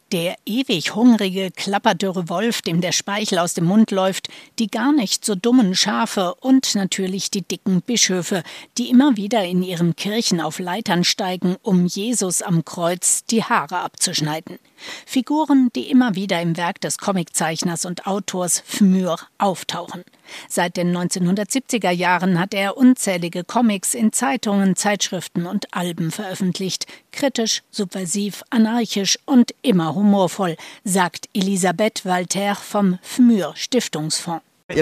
Der ewig hungrige, klapperdürre Wolf, dem der Speichel aus dem Mund läuft, die gar nicht so dummen Schafe und natürlich die dicken Bischöfe, die immer wieder in ihren Kirchen auf Leitern steigen, um Jesus am Kreuz die Haare abzuschneiden. Figuren, die immer wieder im Werk des Comiczeichners und Autors Fmür auftauchen. Seit den 1970er Jahren hat er unzählige Comics in Zeitungen, Zeitschriften und Alben veröffentlicht. Kritisch, subversiv, anarchisch und immer humorvoll, sagt Elisabeth Walter vom Fmür Stiftungsfonds.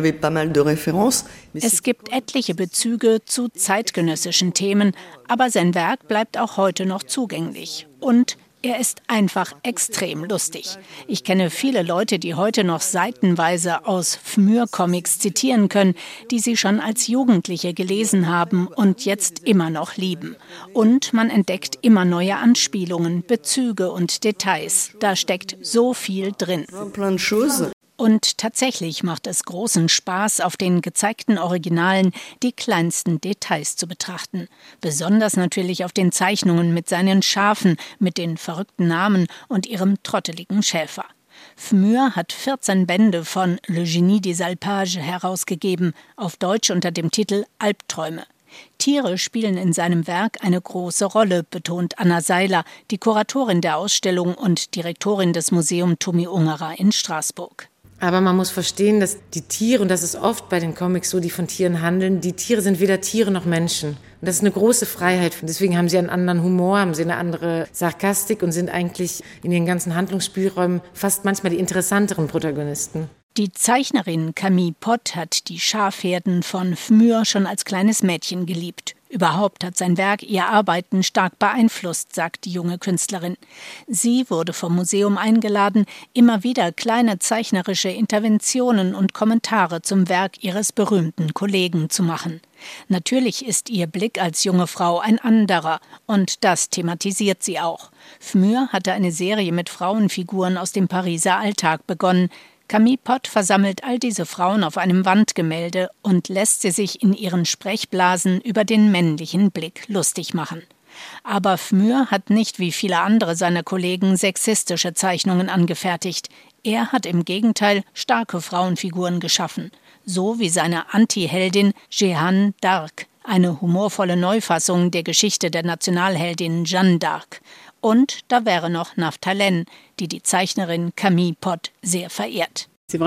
Es gibt etliche Bezüge zu zeitgenössischen Themen, aber sein Werk bleibt auch heute noch zugänglich. Und er ist einfach extrem lustig. Ich kenne viele Leute, die heute noch seitenweise aus Fmür-Comics zitieren können, die sie schon als Jugendliche gelesen haben und jetzt immer noch lieben. Und man entdeckt immer neue Anspielungen, Bezüge und Details. Da steckt so viel drin. Und tatsächlich macht es großen Spaß, auf den gezeigten Originalen die kleinsten Details zu betrachten. Besonders natürlich auf den Zeichnungen mit seinen Schafen, mit den verrückten Namen und ihrem trotteligen Schäfer. Fmür hat 14 Bände von Le Génie des Alpages herausgegeben, auf Deutsch unter dem Titel Albträume. Tiere spielen in seinem Werk eine große Rolle, betont Anna Seiler, die Kuratorin der Ausstellung und Direktorin des Museum Tomi Ungerer in Straßburg. Aber man muss verstehen, dass die Tiere, und das ist oft bei den Comics so, die von Tieren handeln, die Tiere sind weder Tiere noch Menschen. Und das ist eine große Freiheit. Deswegen haben sie einen anderen Humor, haben sie eine andere Sarkastik und sind eigentlich in ihren ganzen Handlungsspielräumen fast manchmal die interessanteren Protagonisten. Die Zeichnerin Camille Pott hat die Schafherden von Fmür schon als kleines Mädchen geliebt. Überhaupt hat sein Werk ihr Arbeiten stark beeinflusst, sagt die junge Künstlerin. Sie wurde vom Museum eingeladen, immer wieder kleine zeichnerische Interventionen und Kommentare zum Werk ihres berühmten Kollegen zu machen. Natürlich ist ihr Blick als junge Frau ein anderer, und das thematisiert sie auch. Fmür hatte eine Serie mit Frauenfiguren aus dem Pariser Alltag begonnen. Camille Pott versammelt all diese Frauen auf einem Wandgemälde und lässt sie sich in ihren Sprechblasen über den männlichen Blick lustig machen. Aber Fmür hat nicht wie viele andere seiner Kollegen sexistische Zeichnungen angefertigt. Er hat im Gegenteil starke Frauenfiguren geschaffen, so wie seine Anti-Heldin Jeanne d'Arc, eine humorvolle Neufassung der Geschichte der Nationalheldin Jeanne d'Arc. Und da wäre noch Naphtalène, die Zeichnerin Camille Pott sehr verehrt. Es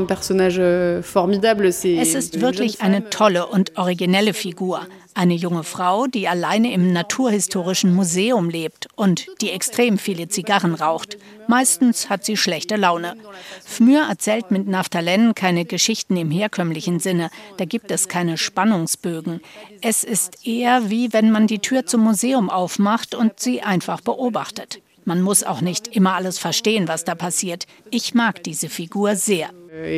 ist wirklich eine tolle und originelle Figur. Eine junge Frau, die alleine im Naturhistorischen Museum lebt und die extrem viele Zigarren raucht. Meistens hat sie schlechte Laune. Fmür erzählt mit Naphtalène keine Geschichten im herkömmlichen Sinne. Da gibt es keine Spannungsbögen. Es ist eher wie wenn man die Tür zum Museum aufmacht und sie einfach beobachtet. Man muss auch nicht immer alles verstehen, was da passiert. Ich mag diese Figur sehr.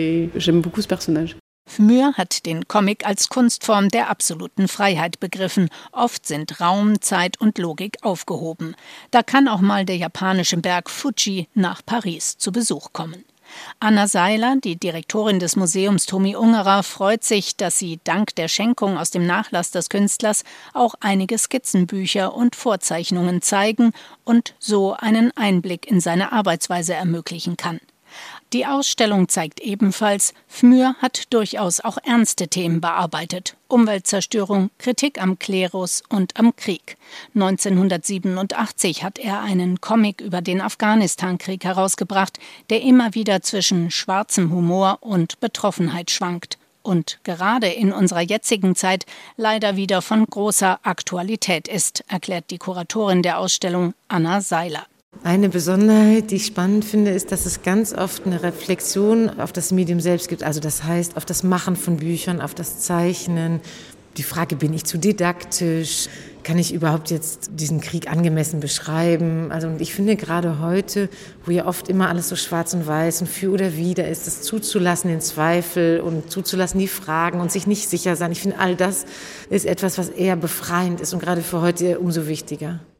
Fmür hat den Comic als Kunstform der absoluten Freiheit begriffen. Oft sind Raum, Zeit und Logik aufgehoben. Da kann auch mal der japanische Berg Fuji nach Paris zu Besuch kommen. Anna Seiler, die Direktorin des Museums Tomi Ungerer, freut sich, dass sie dank der Schenkung aus dem Nachlass des Künstlers auch einige Skizzenbücher und Vorzeichnungen zeigen und so einen Einblick in seine Arbeitsweise ermöglichen kann. Die Ausstellung zeigt ebenfalls, Fmür hat durchaus auch ernste Themen bearbeitet. Umweltzerstörung, Kritik am Klerus und am Krieg. 1987 hat er einen Comic über den Afghanistan-Krieg herausgebracht, der immer wieder zwischen schwarzem Humor und Betroffenheit schwankt. Und gerade in unserer jetzigen Zeit leider wieder von großer Aktualität ist, erklärt die Kuratorin der Ausstellung Anna Seiler. Eine Besonderheit, die ich spannend finde, ist, dass es ganz oft eine Reflexion auf das Medium selbst gibt. Also das heißt, auf das Machen von Büchern, auf das Zeichnen. Die Frage, bin ich zu didaktisch? Kann ich überhaupt jetzt diesen Krieg angemessen beschreiben? Also ich finde gerade heute, wo ja oft immer alles so schwarz und weiß und für oder wider ist, das zuzulassen, den Zweifel und zuzulassen, die Fragen und sich nicht sicher sein. Ich finde, all das ist etwas, was eher befreiend ist und gerade für heute umso wichtiger.